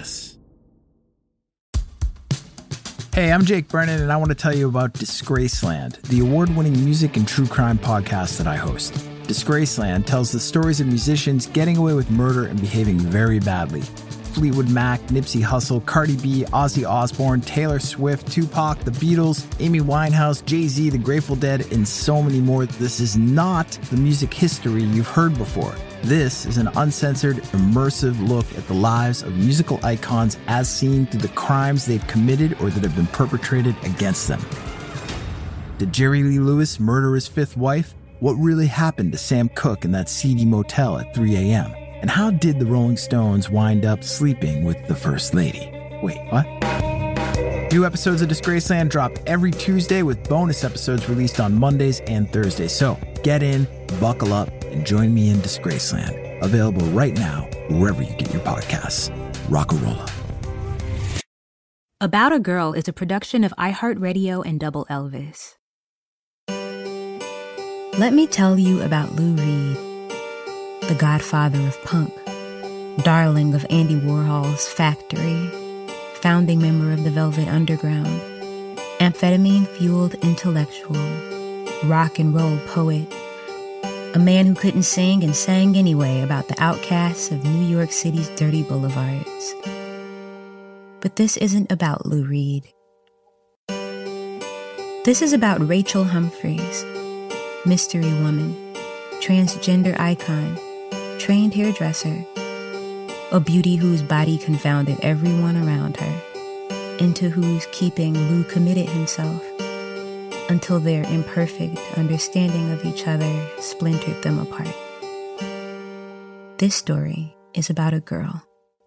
Yes. Hey, I'm Jake Brennan, and I want to tell you about Disgraceland, the award-winning music and true crime podcast that I host. Disgraceland tells the stories of musicians getting away with murder and behaving very badly. Fleetwood Mac, Nipsey Hussle, Cardi B, Ozzy Osbourne, Taylor Swift, Tupac, The Beatles, Amy Winehouse, Jay-Z, The Grateful Dead, and so many more. This is not the music history you've heard before. This is an uncensored, immersive look at the lives of musical icons as seen through the crimes they've committed or that have been perpetrated against them. Did Jerry Lee Lewis murder his fifth wife? What really happened to Sam Cooke in that seedy motel at 3 a.m.? And how did the Rolling Stones wind up sleeping with the First Lady? Wait, what? New episodes of Disgraceland drop every Tuesday with bonus episodes released on Mondays and Thursdays. So get in, buckle up, and join me in Disgraceland. Available right now, wherever you get your podcasts. Rock-a-rolla. About a Girl is a production of iHeartRadio and Double Elvis. Let me tell you about Lou Reed, the godfather of punk, darling of Andy Warhol's Factory, founding member of the Velvet Underground, amphetamine-fueled intellectual, rock and roll poet, a man who couldn't sing and sang anyway about the outcasts of New York City's dirty boulevards. But this isn't about Lou Reed. This is about Rachel Humphreys, mystery woman, transgender icon, trained hairdresser, a beauty whose body confounded everyone around her, into whose keeping Lou committed himself, until their imperfect understanding of each other splintered them apart. This story is about a girl.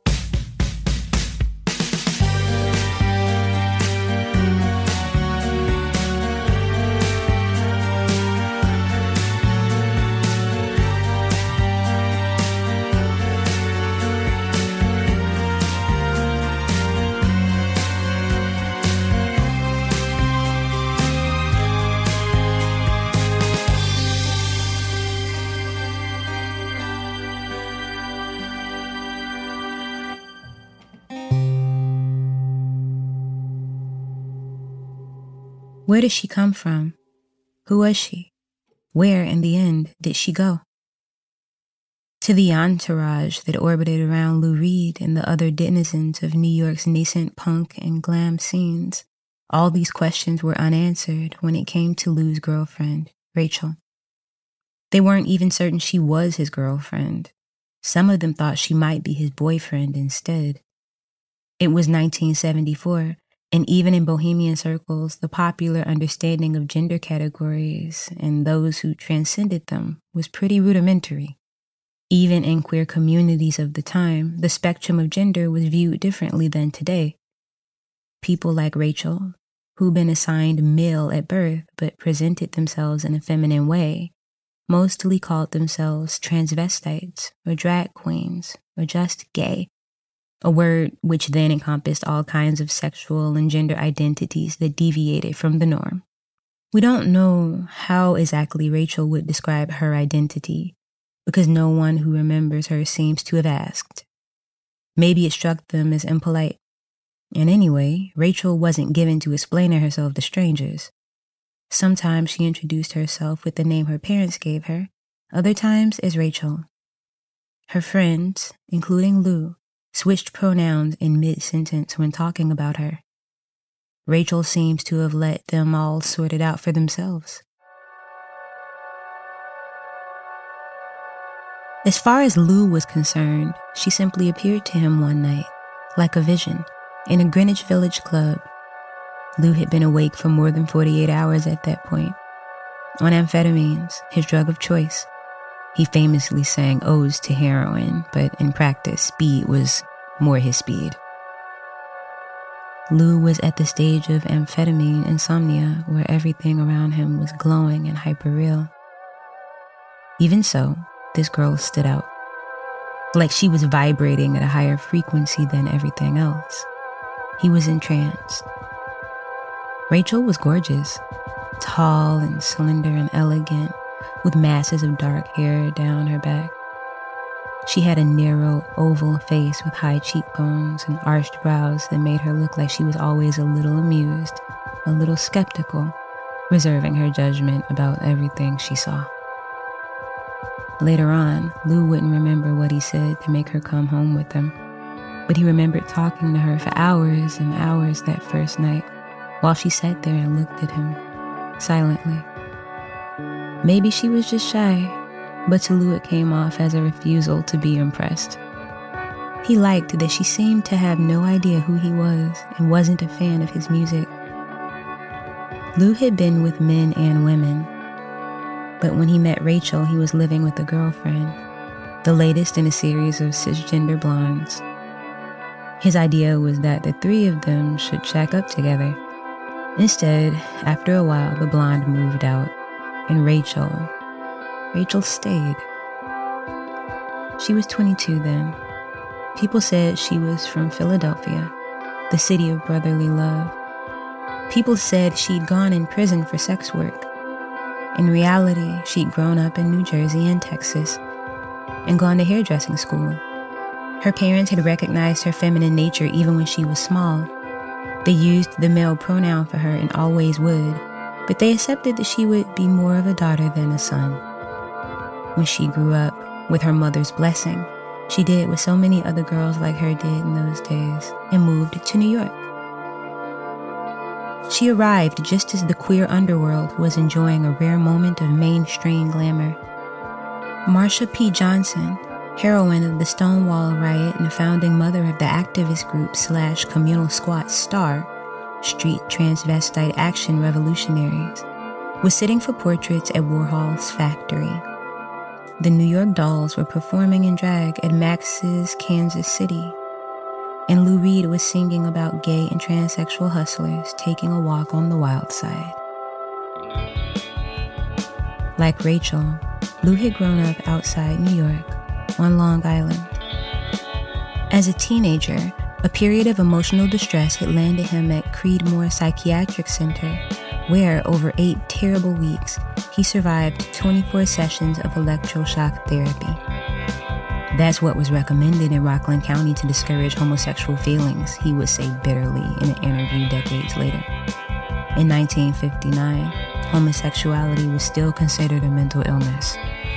Where did she come from? Who was she? Where, in the end, did she go? To the entourage that orbited around Lou Reed and the other denizens of New York's nascent punk and glam scenes, all these questions were unanswered when it came to Lou's girlfriend, Rachel. They weren't even certain she was his girlfriend. Some of them thought she might be his boyfriend instead. It was 1974. And even in bohemian circles, the popular understanding of gender categories and those who transcended them was pretty rudimentary. Even in queer communities of the time, the spectrum of gender was viewed differently than today. People like Rachel, who'd been assigned male at birth but presented themselves in a feminine way, mostly called themselves transvestites or drag queens or just gay, a word which then encompassed all kinds of sexual and gender identities that deviated from the norm. We don't know how exactly Rachel would describe her identity, because no one who remembers her seems to have asked. Maybe it struck them as impolite. And anyway, Rachel wasn't given to explaining herself to strangers. Sometimes she introduced herself with the name her parents gave her, other times as Rachel. Her friends, including Lou, switched pronouns in mid-sentence when talking about her. Rachel seems to have let them all sort it out for themselves. As far as Lou was concerned, she simply appeared to him one night, like a vision, in a Greenwich Village club. Lou had been awake for more than 48 hours at that point, on amphetamines, his drug of choice. He famously sang odes to heroin, but in practice, speed was more his speed. Lou was at the stage of amphetamine insomnia where everything around him was glowing and hyper-real. Even so, this girl stood out, like she was vibrating at a higher frequency than everything else. He was entranced. Rachel was gorgeous, tall and slender and elegant, with masses of dark hair down her back. She had a narrow, oval face with high cheekbones and arched brows that made her look like she was always a little amused, a little skeptical, reserving her judgment about everything she saw. Later on, Lou wouldn't remember what he said to make her come home with him, but he remembered talking to her for hours and hours that first night while she sat there and looked at him, silently. Maybe she was just shy, but to Lou it came off as a refusal to be impressed. He liked that she seemed to have no idea who he was and wasn't a fan of his music. Lou had been with men and women, but when he met Rachel, he was living with a girlfriend, the latest in a series of cisgender blondes. His idea was that the three of them should shack up together. Instead, after a while, the blonde moved out, and Rachel stayed. She was 22 then. People said she was from Philadelphia, the city of brotherly love. People said she'd gone in prison for sex work. In reality, she'd grown up in New Jersey and Texas and gone to hairdressing school. Her parents had recognized her feminine nature even when she was small. They used the male pronoun for her and always would, but they accepted that she would be more of a daughter than a son. When she grew up, with her mother's blessing, she did what so many other girls like her did in those days and moved to New York. She arrived just as the queer underworld was enjoying a rare moment of mainstream glamour. Marsha P. Johnson, heroine of the Stonewall riot and the founding mother of the activist group / communal squat STAR, Street Transvestite Action Revolutionaries, was sitting for portraits at Warhol's factory. The New York Dolls were performing in drag at Max's Kansas City, and Lou Reed was singing about gay and transsexual hustlers taking a walk on the wild side. Like Rachel, Lou had grown up outside New York, on Long Island. As a teenager, a period of emotional distress had landed him at Creedmoor Psychiatric Center, where, over 8 terrible weeks, he survived 24 sessions of electroshock therapy. That's what was recommended in Rockland County to discourage homosexual feelings, he would say bitterly in an interview decades later. In 1959, homosexuality was still considered a mental illness.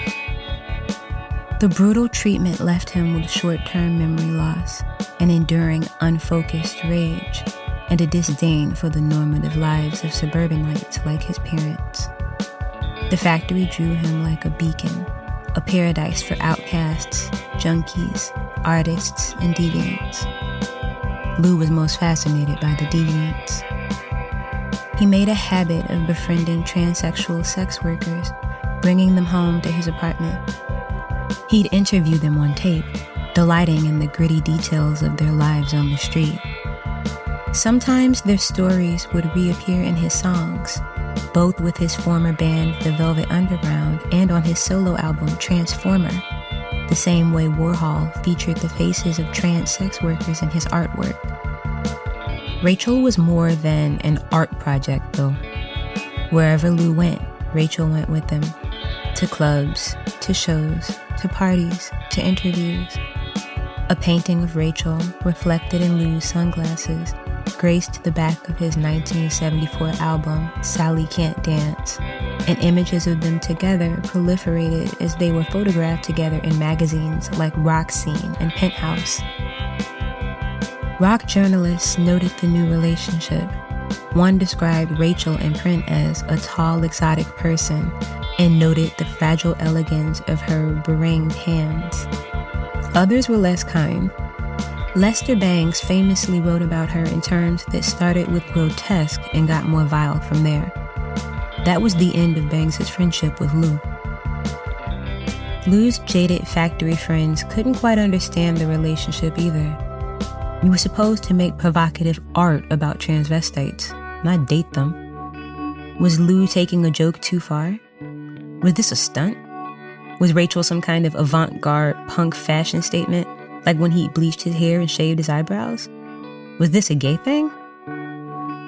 The brutal treatment left him with short-term memory loss, an enduring, unfocused rage, and a disdain for the normative lives of suburbanites like his parents. The factory drew him like a beacon, a paradise for outcasts, junkies, artists, and deviants. Lou was most fascinated by the deviants. He made a habit of befriending transsexual sex workers, bringing them home to his apartment. He'd interview them on tape, delighting in the gritty details of their lives on the street. Sometimes their stories would reappear in his songs, both with his former band, The Velvet Underground, and on his solo album, Transformer, the same way Warhol featured the faces of trans sex workers in his artwork. Rachel was more than an art project, though. Wherever Lou went, Rachel went with him. To clubs, to shows, to parties, to interviews. A painting of Rachel, reflected in Lou's sunglasses, graced the back of his 1974 album, Sally Can't Dance, and images of them together proliferated as they were photographed together in magazines like Rock Scene and Penthouse. Rock journalists noted the new relationship. One described Rachel in print as a tall, exotic person and noted the fragile elegance of her beringed hands. Others were less kind. Lester Bangs famously wrote about her in terms that started with grotesque and got more vile from there. That was the end of Bangs' friendship with Lou. Lou's jaded factory friends couldn't quite understand the relationship either. You were supposed to make provocative art about transvestites, not date them. Was Lou taking a joke too far? Was this a stunt? Was Rachel some kind of avant-garde punk fashion statement, like when he bleached his hair and shaved his eyebrows? Was this a gay thing?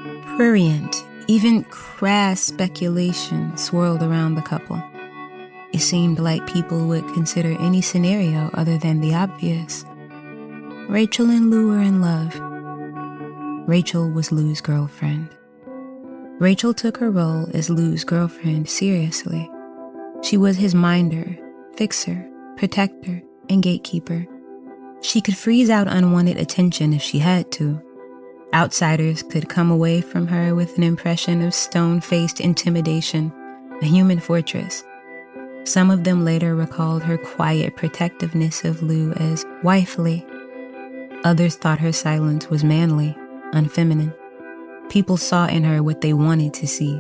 Prurient, even crass speculation swirled around the couple. it seemed like people would consider any scenario other than the obvious. Rachel and Lou were in love. Rachel was Lou's girlfriend. Rachel took her role as Lou's girlfriend seriously. She was his minder, fixer, protector, and gatekeeper. She could freeze out unwanted attention if she had to. Outsiders could come away from her with an impression of stone-faced intimidation, a human fortress. Some of them later recalled her quiet protectiveness of Lou as wifely. Others thought her silence was manly, unfeminine. People saw in her what they wanted to see.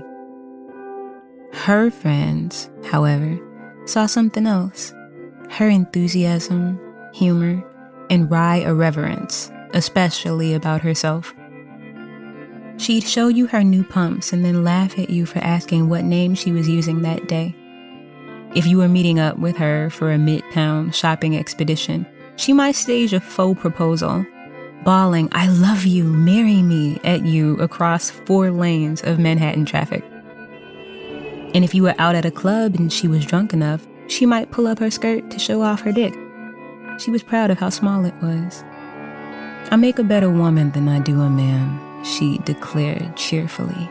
Her friends, however, saw something else. Her enthusiasm, humor, and wry irreverence, especially about herself. She'd show you her new pumps and then laugh at you for asking what name she was using that day. If you were meeting up with her for a midtown shopping expedition, she might stage a faux proposal, bawling, "I love you, marry me," at you across 4 lanes of Manhattan traffic. And if you were out at a club and she was drunk enough, she might pull up her skirt to show off her dick. She was proud of how small it was. "I make a better woman than I do a man," she declared cheerfully.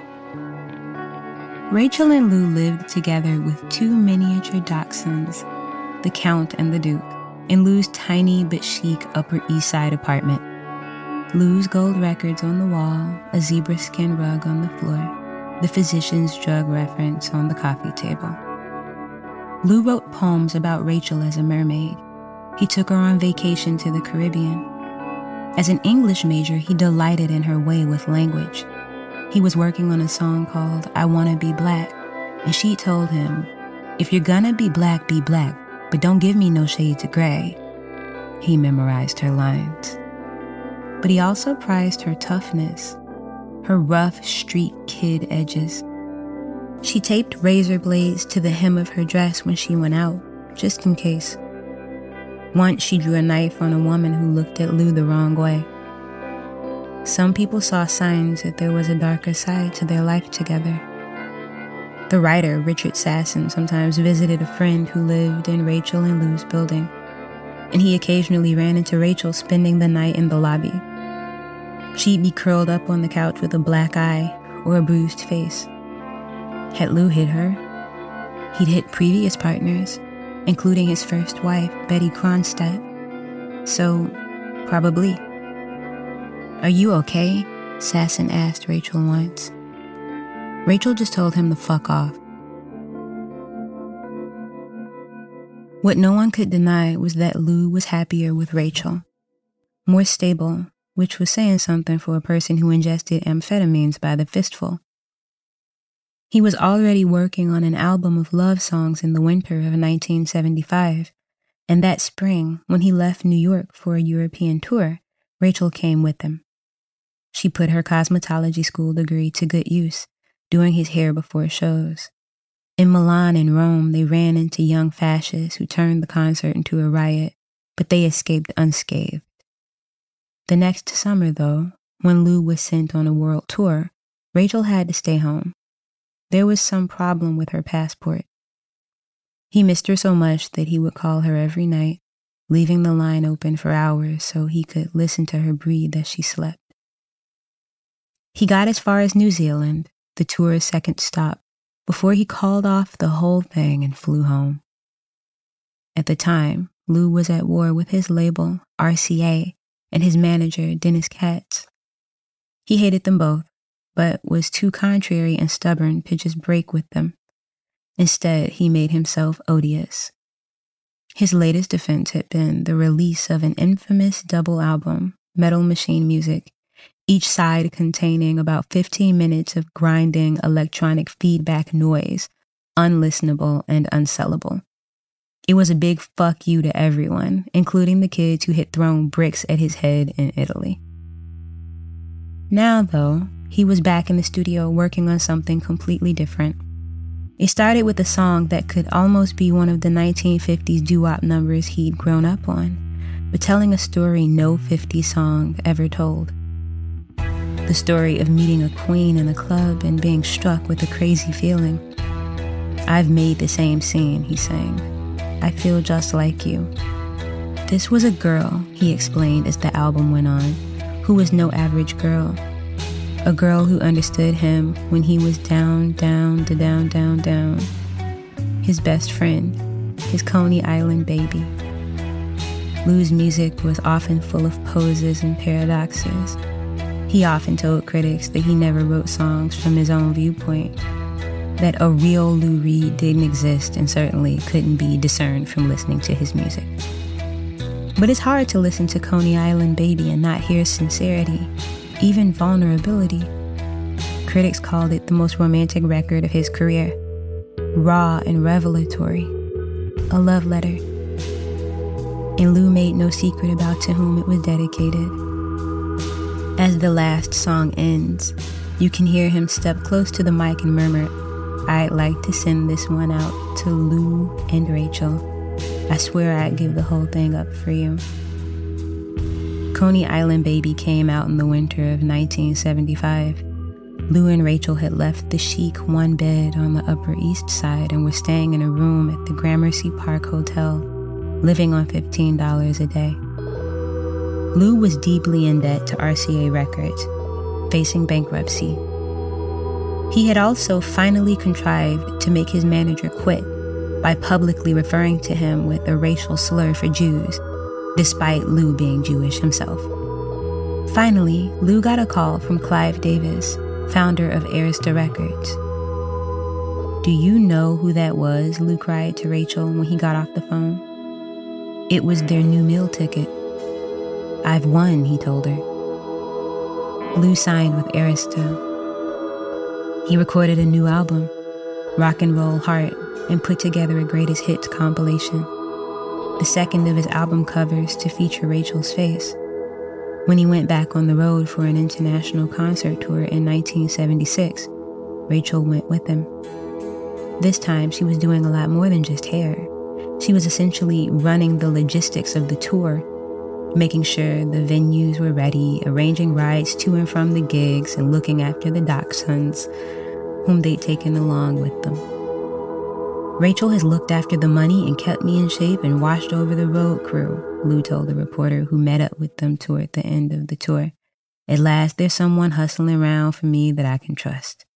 Rachel and Lou lived together with 2 miniature dachshunds, the Count and the Duke, in Lou's tiny but chic Upper East Side apartment. Lou's gold records on the wall, a zebra skin rug on the floor, the physician's drug reference on the coffee table. Lou wrote poems about Rachel as a mermaid. He took her on vacation to the Caribbean. As an English major, he delighted in her way with language. He was working on a song called "I Wanna Be Black," and she told him, "If you're gonna be black, but don't give me no shades of gray." He memorized her lines. But he also prized her toughness, her rough street kid edges. She taped razor blades to the hem of her dress when she went out, just in case. Once she drew a knife on a woman who looked at Lou the wrong way. Some people saw signs that there was a darker side to their life together. The writer, Richard Sasson, sometimes visited a friend who lived in Rachel and Lou's building, and he occasionally ran into Rachel spending the night in the lobby. She'd be curled up on the couch with a black eye or a bruised face. Had Lou hit her? He'd hit previous partners, including his first wife, Betty Kronstadt. So, probably. "Are you okay?" Sasson asked Rachel once. Rachel just told him to fuck off. What no one could deny was that Lou was happier with Rachel. More stable, which was saying something for a person who ingested amphetamines by the fistful. He was already working on an album of love songs in the winter of 1975, and that spring, when he left New York for a European tour, Rachel came with him. She put her cosmetology school degree to good use, doing his hair before shows. In Milan and Rome, they ran into young fascists who turned the concert into a riot, but they escaped unscathed. The next summer, though, when Lou was sent on a world tour, Rachel had to stay home. There was some problem with her passport. He missed her so much that he would call her every night, leaving the line open for hours so he could listen to her breathe as she slept. He got as far as New Zealand, the tour's second stop, before he called off the whole thing and flew home. At the time, Lou was at war with his label, RCA, and his manager, Dennis Katz. He hated them both, but was too contrary and stubborn to just break with them. Instead, he made himself odious. His latest defense had been the release of an infamous double album, Metal Machine Music, each side containing about 15 minutes of grinding electronic feedback noise, unlistenable and unsellable. It was a big fuck you to everyone, including the kids who had thrown bricks at his head in Italy. Now, though, he was back in the studio working on something completely different. It started with a song that could almost be one of the 1950s doo-wop numbers he'd grown up on, but telling a story no 50s song ever told. The story of meeting a queen in a club and being struck with a crazy feeling. I've made the same scene, he sang. I feel just like you. This was a girl, he explained as the album went on, who was no average girl. A girl who understood him when he was down. His best friend, his Coney Island baby. Lou's music was often full of poses and paradoxes. He often told critics that he never wrote songs from his own viewpoint, that a real Lou Reed didn't exist and certainly couldn't be discerned from listening to his music. But it's hard to listen to Coney Island Baby and not hear sincerity, even vulnerability. Critics called it the most romantic record of his career, raw and revelatory, a love letter. And Lou made no secret about to whom it was dedicated. As the last song ends, you can hear him step close to the mic and murmur, I'd like to send this one out to Lou and Rachel. I swear I'd give the whole thing up for you. Coney Island Baby came out in the winter of 1975. Lou and Rachel had left the chic one bed on the Upper East Side and were staying in a room at the Gramercy Park Hotel, living on $15 a day. Lou was deeply in debt to RCA Records, facing bankruptcy. He had also finally contrived to make his manager quit by publicly referring to him with a racial slur for Jews, despite Lou being Jewish himself. Finally, Lou got a call from Clive Davis, founder of Arista Records. Do you know who that was? Lou cried to Rachel when he got off the phone. It was their new meal ticket. I've won, he told her. Lou signed with Arista. He recorded a new album, Rock and Roll Heart, and put together a greatest hits compilation, the second of his album covers to feature Rachel's face. When he went back on the road for an international concert tour in 1976, Rachel went with him. This time, she was doing a lot more than just hair. She was essentially running the logistics of the tour, making sure the venues were ready, arranging rides to and from the gigs, and looking after the dachshunds, whom they'd taken along with them. Rachel has looked after the money and kept me in shape and watched over the road crew, Lou told the reporter who met up with them toward the end of the tour. At last, there's someone hustling around for me that I can trust.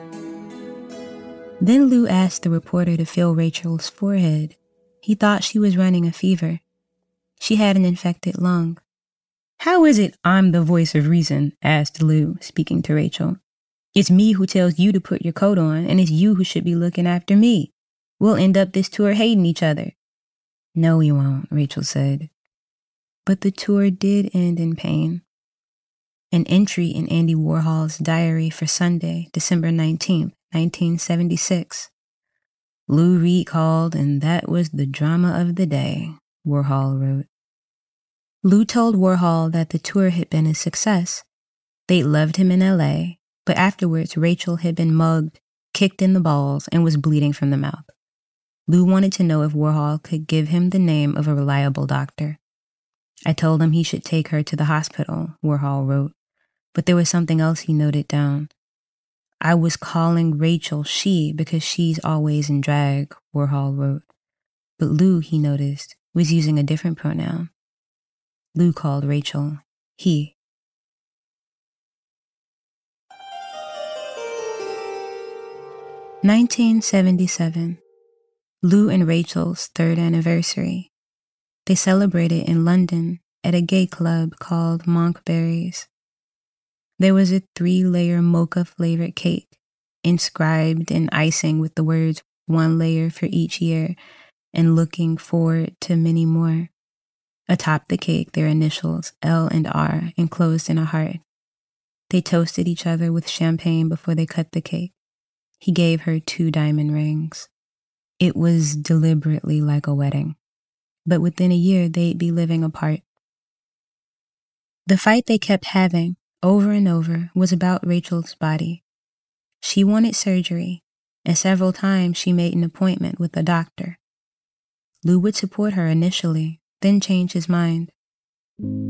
Then Lou asked the reporter to feel Rachel's forehead. He thought she was running a fever. She had an infected lung. How is it I'm the voice of reason? Asked Lou, speaking to Rachel. It's me who tells you to put your coat on, and it's you who should be looking after me. We'll end up this tour hating each other. No, we won't, Rachel said. But the tour did end in pain. An entry in Andy Warhol's diary for Sunday, December 19th, 1976. Lou Reed called, and that was the drama of the day, Warhol wrote. Lou told Warhol that the tour had been a success. They'd loved him in LA, but afterwards Rachel had been mugged, kicked in the balls, and was bleeding from the mouth. Lou wanted to know if Warhol could give him the name of a reliable doctor. I told him he should take her to the hospital, Warhol wrote, but there was something else he noted down. I was calling Rachel she because she's always in drag, Warhol wrote. But Lou, he noticed, was using a different pronoun. Lou called Rachel he. (1977). Lou and Rachel's 3rd anniversary. They celebrated in London at a gay club called Monkberries. There was a 3-layer mocha-flavored cake, inscribed in icing with the words 1 layer for each year and looking forward to many more. Atop the cake, their initials, L and R, enclosed in a heart. They toasted each other with champagne before they cut the cake. He gave her 2 diamond rings. It was deliberately like a wedding, but within a year they'd be living apart. The fight they kept having, over and over, was about Rachel's body. She wanted surgery, and several times she made an appointment with a doctor. Lou would support her initially, then change his mind.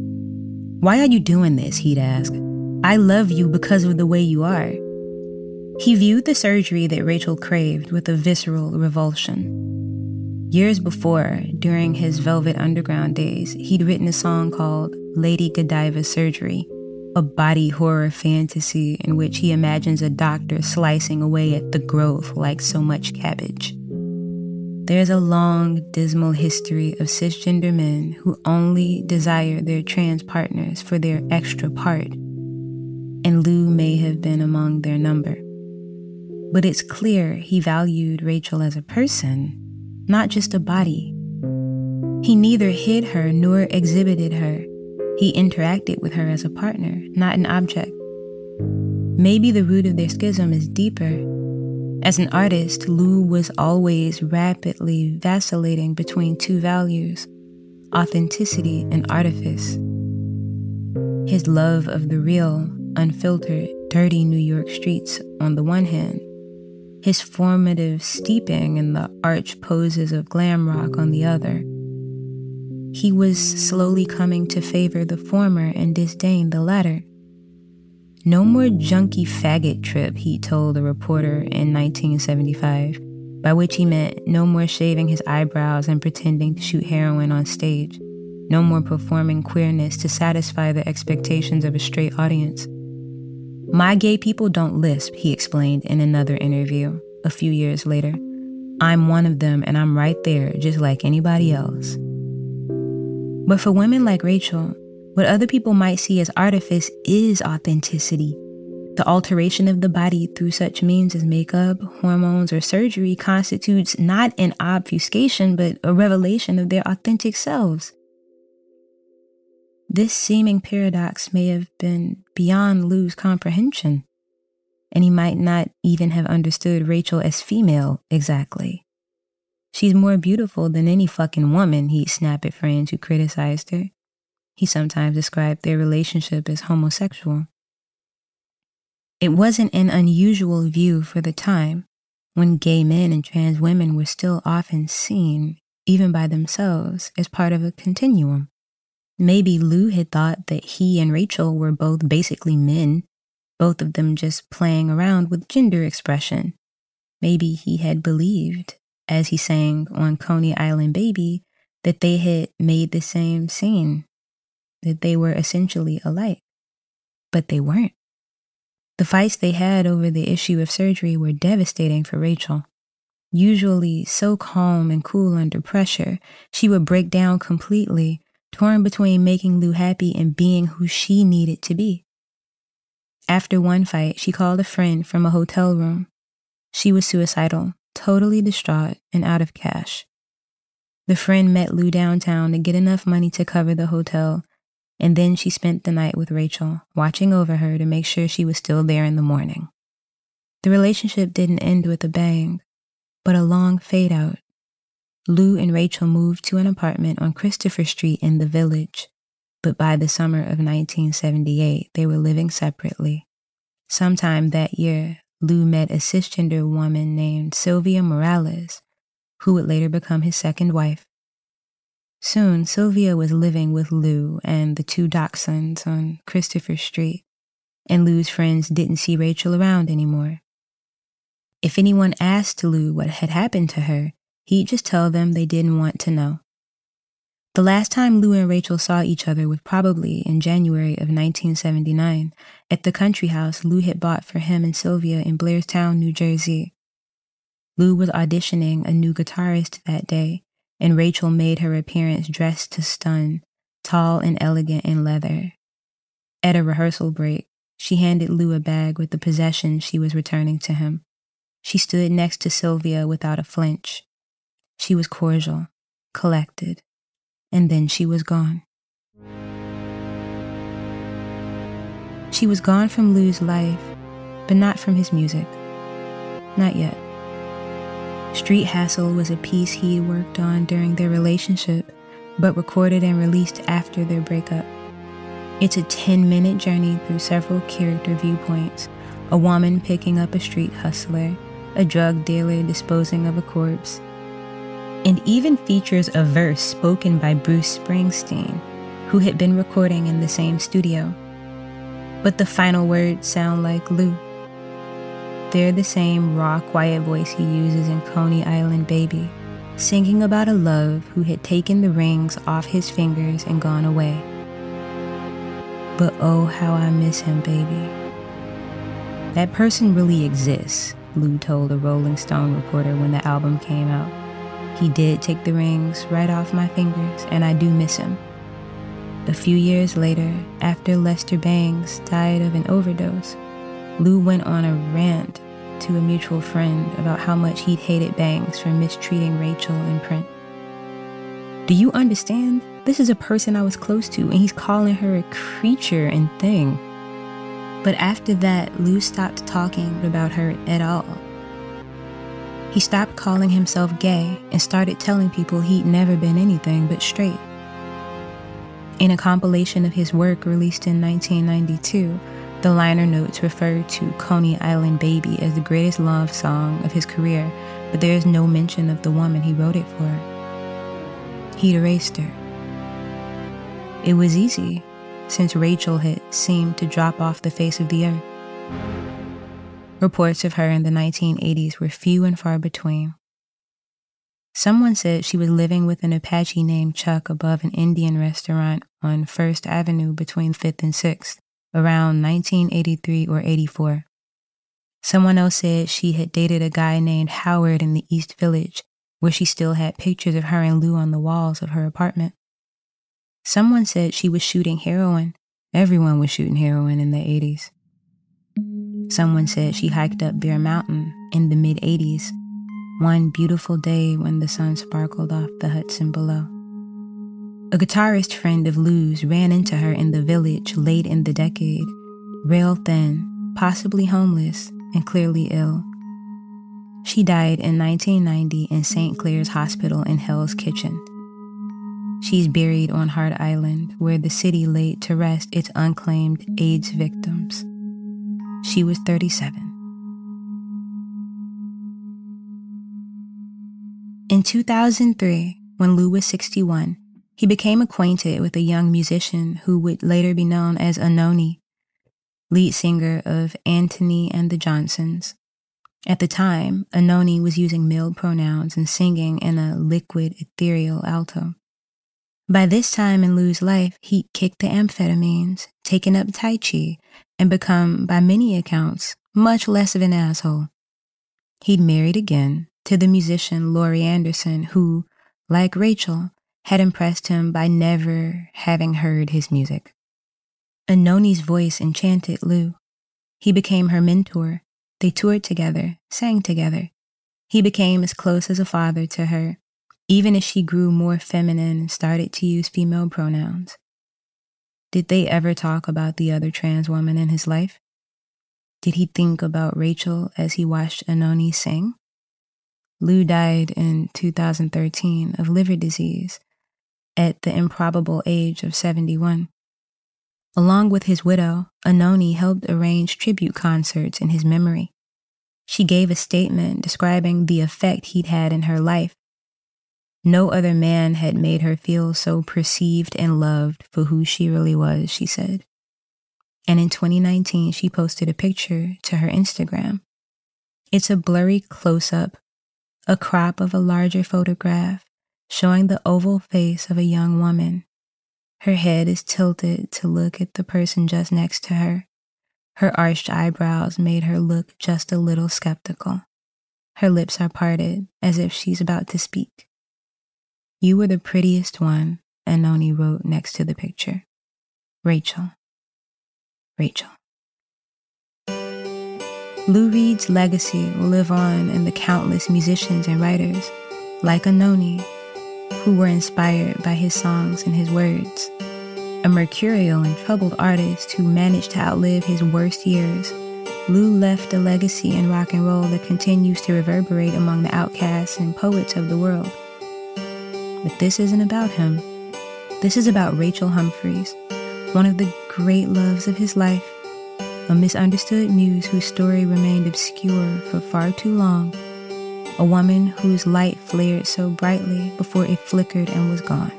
Why are you doing this? He'd ask. I love you because of the way you are. He viewed the surgery that Rachel craved with a visceral revulsion. Years before, during his Velvet Underground days, he'd written a song called Lady Godiva's Surgery, a body horror fantasy in which he imagines a doctor slicing away at the growth like so much cabbage. There's a long, dismal history of cisgender men who only desire their trans partners for their extra part, and Lou may have been among their number. But it's clear he valued Rachel as a person, not just a body. He neither hid her nor exhibited her. He interacted with her as a partner, not an object. Maybe the root of their schism is deeper. As an artist, Lou was always rapidly vacillating between two values, authenticity and artifice. His love of the real, unfiltered, dirty New York streets on the one hand, his formative steeping in the arch poses of glam rock on the other. He was slowly coming to favor the former and disdain the latter. No more junkie faggot trip, he told a reporter in 1975, by which he meant no more shaving his eyebrows and pretending to shoot heroin on stage, no more performing queerness to satisfy the expectations of a straight audience. My gay people don't lisp, he explained in another interview a few years later. I'm one of them and I'm right there just like anybody else. But for women like Rachel, what other people might see as artifice is authenticity. The alteration of the body through such means as makeup, hormones, or surgery constitutes not an obfuscation, but a revelation of their authentic selves. This seeming paradox may have been beyond Lou's comprehension, and he might not even have understood Rachel as female exactly. She's more beautiful than any fucking woman, he'd snap at friends who criticized her. He sometimes described their relationship as homosexual. It wasn't an unusual view for the time, when gay men and trans women were still often seen, even by themselves, as part of a continuum. Maybe Lou had thought that he and Rachel were both basically men, both of them just playing around with gender expression. Maybe he had believed, as he sang on Coney Island Baby, that they had made the same scene, that they were essentially alike. But they weren't. The fights they had over the issue of surgery were devastating for Rachel. Usually so calm and cool under pressure, she would break down completely, torn between making Lou happy and being who she needed to be. After one fight, she called a friend from a hotel room. She was suicidal, totally distraught, and out of cash. The friend met Lou downtown to get enough money to cover the hotel, and then she spent the night with Rachel, watching over her to make sure she was still there in the morning. The relationship didn't end with a bang, but a long fade out. Lou and Rachel moved to an apartment on Christopher Street in the Village, but by the summer of 1978, they were living separately. Sometime that year, Lou met a cisgender woman named Sylvia Morales, who would later become his second wife. Soon, Sylvia was living with Lou and the two dachshunds on Christopher Street, and Lou's friends didn't see Rachel around anymore. If anyone asked Lou what had happened to her, he'd just tell them they didn't want to know. The last time Lou and Rachel saw each other was probably in January of 1979 at the country house Lou had bought for him and Sylvia in Blairstown, New Jersey. Lou was auditioning a new guitarist that day, and Rachel made her appearance dressed to stun, tall and elegant in leather. At a rehearsal break, she handed Lou a bag with the possessions she was returning to him. She stood next to Sylvia without a flinch. She was cordial, collected, and then she was gone. She was gone from Lou's life, but not from his music. Not yet. Street Hassle was a piece he worked on during their relationship, but recorded and released after their breakup. It's a 10-minute journey through several character viewpoints: a woman picking up a street hustler, a drug dealer disposing of a corpse, and even features a verse spoken by Bruce Springsteen, who had been recording in the same studio. But the final words sound like Lou. they're the same raw, quiet voice he uses in Coney Island Baby, singing about a love who had taken the rings off his fingers and gone away. But oh, how I miss him, baby. That person really exists, Lou told a Rolling Stone reporter when the album came out. He did take the rings right off my fingers, and I do miss him. A few years later, after Lester Bangs died of an overdose, Lou went on a rant to a mutual friend about how much he'd hated Bangs for mistreating Rachel in print. Do you understand? This is a person I was close to, and he's calling her a creature and thing. But after that, Lou stopped talking about her at all. He stopped calling himself gay and started telling people he'd never been anything but straight. In a compilation of his work released in 1992, the liner notes refer to Coney Island Baby as the greatest love song of his career, but there is no mention of the woman he wrote it for. He'd erased her. It was easy, since Rachel had seemed to drop off the face of the earth. Reports of her in the 1980s were few and far between. Someone said she was living with an Apache named Chuck above an Indian restaurant on 1st Avenue between 5th and 6th, around 1983 or 84. Someone else said she had dated a guy named Howard in the East Village, where she still had pictures of her and Lou on the walls of her apartment. Someone said she was shooting heroin. Everyone was shooting heroin in the 80s. Someone said she hiked up Bear Mountain in the mid-80s, one beautiful day when the sun sparkled off the Hudson below. A guitarist friend of Lou's ran into her in the Village late in the decade, rail-thin, possibly homeless, and clearly ill. She died in 1990 in St. Clair's Hospital in Hell's Kitchen. She's buried on Hart Island, where the city laid to rest its unclaimed AIDS victims. She was 37. In 2003, when Lou was 61, he became acquainted with a young musician who would later be known as Anohni, lead singer of Antony and the Johnsons. At the time, Anohni was using male pronouns and singing in a liquid, ethereal alto. By this time in Lou's life, he'd kicked the amphetamines, taken up Tai Chi, and become, by many accounts, much less of an asshole. He'd married again to the musician Laurie Anderson, who, like Rachel, had impressed him by never having heard his music. Anohni's voice enchanted Lou. He became her mentor. They toured together, sang together. He became as close as a father to her, even as she grew more feminine and started to use female pronouns. Did they ever talk about the other trans woman in his life? Did he think about Rachel as he watched Anohni sing? Lou died in 2013 of liver disease at the improbable age of 71. Along with his widow, Anohni helped arrange tribute concerts in his memory. She gave a statement describing the effect he'd had in her life. No other man had made her feel so perceived and loved for who she really was, she said. And in 2019, she posted a picture to her Instagram. It's a blurry close-up, a crop of a larger photograph showing the oval face of a young woman. Her head is tilted to look at the person just next to her. Her arched eyebrows made her look just a little skeptical. Her lips are parted as if she's about to speak. "You were the prettiest one," Anohni wrote next to the picture. Rachel. Rachel. Lou Reed's legacy will live on in the countless musicians and writers, like Anohni, who were inspired by his songs and his words. A mercurial and troubled artist who managed to outlive his worst years, Lou left a legacy in rock and roll that continues to reverberate among the outcasts and poets of the world. But this isn't about him. This is about Rachel Humphreys, one of the great loves of his life, a misunderstood muse whose story remained obscure for far too long, a woman whose light flared so brightly before it flickered and was gone.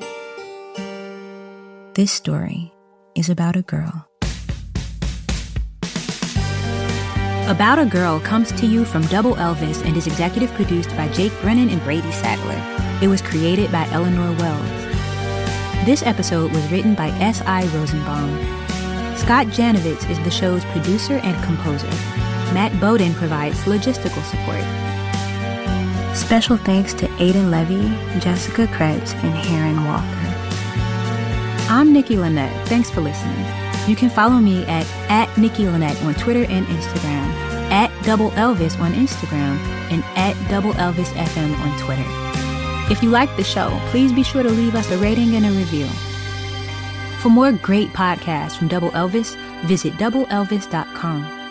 This story is about a girl. About a Girl comes to you from Double Elvis and is executive produced by Jake Brennan and Brady Sadler. It was created by Eleanor Wells. This episode was written by S.I. Rosenbaum. Scott Janovitz is the show's producer and composer. Matt Bowden provides logistical support. Special thanks to Aidan Levy, Jessica Krebs, and Heron Walker. I'm Nikki Lynette. Thanks for listening. You can follow me at Nikki Lynette on Twitter and Instagram, at Double Elvis on Instagram, and at Double Elvis FM on Twitter. If you like the show, please be sure to leave us a rating and a review. For more great podcasts from Double Elvis, visit doubleelvis.com.